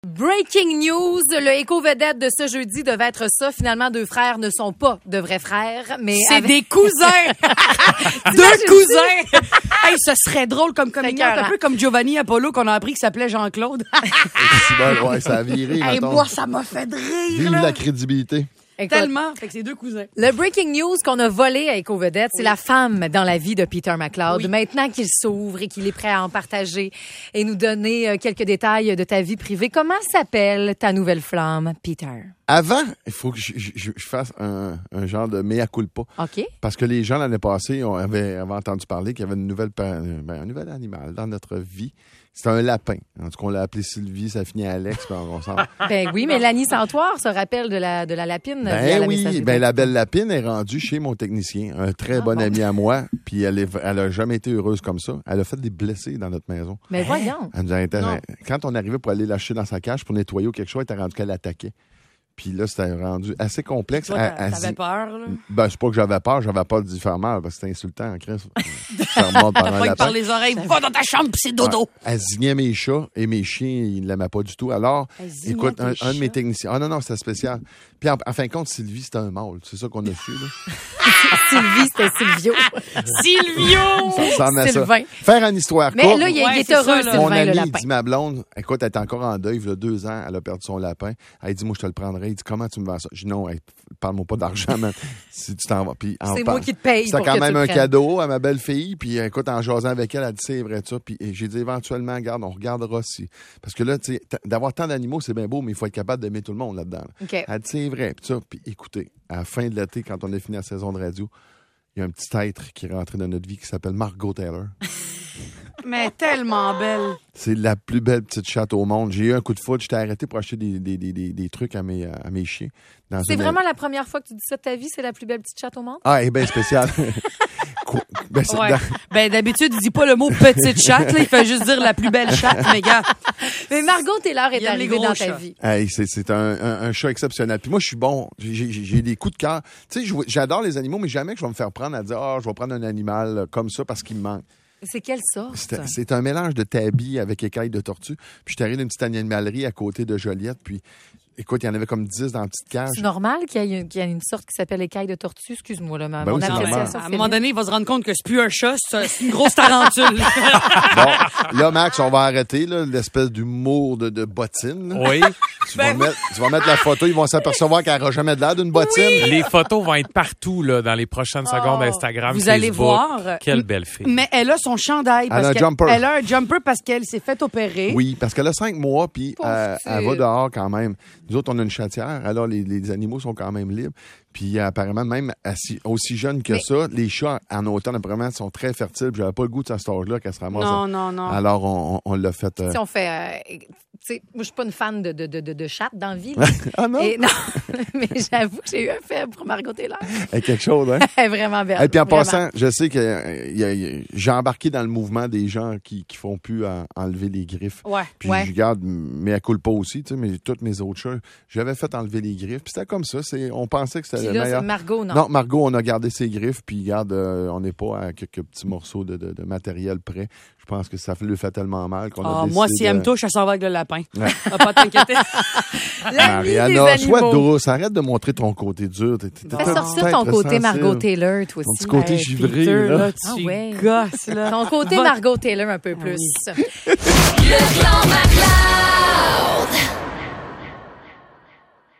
Breaking news, le éco-vedette de ce jeudi devait être ça. Finalement, deux frères ne sont pas de vrais frères, mais c'est des cousins. Deux cousins. Hey, ce serait drôle comme coming out, un peu comme Giovanni Apollo qu'on a appris qu'il s'appelait Jean-Claude. Ouais, ça a viré. Hey, moi, ça m'a fait de rire. Vive la crédibilité. Écoute, tellement. Fait que c'est deux cousins. Le breaking news qu'on a volé à Éco-Vedette, c'est la femme dans la vie de Peter McLeod. Oui. Maintenant qu'il s'ouvre et qu'il est prêt à en partager et nous donner quelques détails de ta vie privée, comment s'appelle ta nouvelle flamme, Peter? Avant, il faut que je fasse un genre de mea culpa. OK. Parce que les gens, l'année passée, avaient entendu parler qu'il y avait un nouvel animal dans notre vie. C'est un lapin. En tout cas, on l'a appelé Sylvie, ça finit à Alex. Ben oui, Mélanie Santoire se rappelle de la lapine. Ben oui, la belle lapine est rendue chez mon technicien, un très bon ami à moi, puis elle a jamais été heureuse comme ça. Elle a fait des blessés dans notre maison. Mais voyons. Quand on arrivait pour aller lâcher dans sa cage pour nettoyer ou quelque chose, elle était rendue qu'elle attaquait. Puis là, c'était rendu assez complexe. Toi, t'avais peur, là? Ben, c'est pas que j'avais peur pas d'y faire mal, parce que c'était insultant, Chris. Ça remonte par les oreilles, va dans ta chambre, pis c'est dodo. Ouais. Elle zignait mes chats et mes chiens, ils ne l'aimaient pas du tout. Alors, écoute, un de mes techniciens. Ah non, c'était spécial. Puis en fin de compte, Sylvie, c'était un mâle. C'est ça qu'on a su, là. Sylvie, c'était Silvio. Silvio! Ça ressemble à Sylvain. Ça. Faire une histoire mais courte. Mais là, il est heureux, Sylvain, mon ami, le lapin. Dit ma blonde, écoute, elle est encore en deuil. Il y a 2 ans, elle a perdu son lapin. Elle dit, moi, je te le prendrai. Il dit, comment tu me vends ça? Je dis, non, parle-moi pas d'argent, man. Si tu t'en vas. Puis, c'est moi qui te paye. C'était quand même un cadeau à ma belle-fille. Puis, écoute, en jasant avec elle, elle dit, c'est vrai, ça. Puis, j'ai dit, éventuellement, regarde, on regardera si. Parce que là, tu sais, d'avoir tant d'animaux, c'est bien beau, mais il faut être capable d'aimer tout le monde là-dedans. Okay. Elle dit, c'est vrai. Puis, ça, puis écoutez, à la fin de l'été, quand on a fini la saison de radio, il y a un petit être qui est rentré dans notre vie qui s'appelle Margot Taylor. Mais tellement belle. C'est la plus belle petite chatte au monde. J'ai eu un coup de foudre. J'étais arrêté pour acheter des trucs à mes chiens. C'est vraiment la première fois que tu dis ça de ta vie? C'est la plus belle petite chatte au monde? Ah, elle est bien spéciale. D'habitude, il dit pas le mot petite chatte. Là, il fait juste dire la plus belle chatte, mais gars. Mais Margot Taylor est arrivée dans ta vie. Hey, c'est un chat exceptionnel. Puis moi, je suis bon. J'ai des coups de cœur. Tu sais, j'adore les animaux, mais jamais que je vais me faire prendre à dire je vais prendre un animal comme ça parce qu'il me manque. C'est quelle sorte? C'est un mélange de tabby avec écailles de tortue. Puis je suis arrivé d'une petite animalerie à côté de Joliette. Puis, écoute, il y en avait comme 10 dans la petite cage. C'est normal qu'il y ait une sorte qui s'appelle écaille de tortue. Excuse-moi, là, mon appréciation. À un moment donné, il va se rendre compte que c'est plus un chat, c'est une grosse tarentule. Bon, là, Max, on va arrêter là, l'espèce d'humour de bottine. Là. Oui. Tu vas mettre la photo, ils vont s'apercevoir qu'elle n'aura jamais de l'air d'une bottine. Oui. Les photos vont être partout là, dans les prochaines secondes Instagram, vous Facebook. Allez voir. Quelle belle fille. Mais elle a son chandail. Elle a un jumper. Elle a un jumper parce qu'elle s'est fait opérer. Oui, parce qu'elle a 5 mois, puis elle va dehors quand même. Nous autres, on a une chatière, alors les animaux sont quand même libres. Puis apparemment, même aussi jeune que ça, les chats en automne, apparemment, sont très fertiles. Puis j'avais pas le goût de cette âge-là qu'elle se ramasse. Non. Alors, on l'a fait... Si on fait... moi, je suis pas une fan de chatte dans la vie. Ah non? Non, mais j'avoue que j'ai eu un faible pour Margot Taylor. Elle est quelque chose, hein? Elle est vraiment belle. Et puis en passant, je sais que j'ai embarqué dans le mouvement des gens qui font plus enlever les griffes. Ouais. Puis je garde, mais elle coule pas aussi, tu sais, mais toutes mes autres chats, j'avais fait enlever les griffes. Puis c'était comme ça. On pensait que c'était le meilleur. C'est Margot, non? Non, Margot, on a gardé ses griffes, puis regarde, on n'est pas à quelques petits morceaux de matériel près. Je pense que ça lui fait tellement mal qu'on a décidé moi, si elle me touche, elle s'en va avec le lapin. Ouais. Pas t'inquiéter. Mariana, sois douce. Arrête de montrer ton côté dur. Fais sortir ton côté Margot Taylor, toi aussi. Ton petit côté givré, là. Tu gosses, là. Ton côté Margot Taylor un peu plus. Le clan McLeod.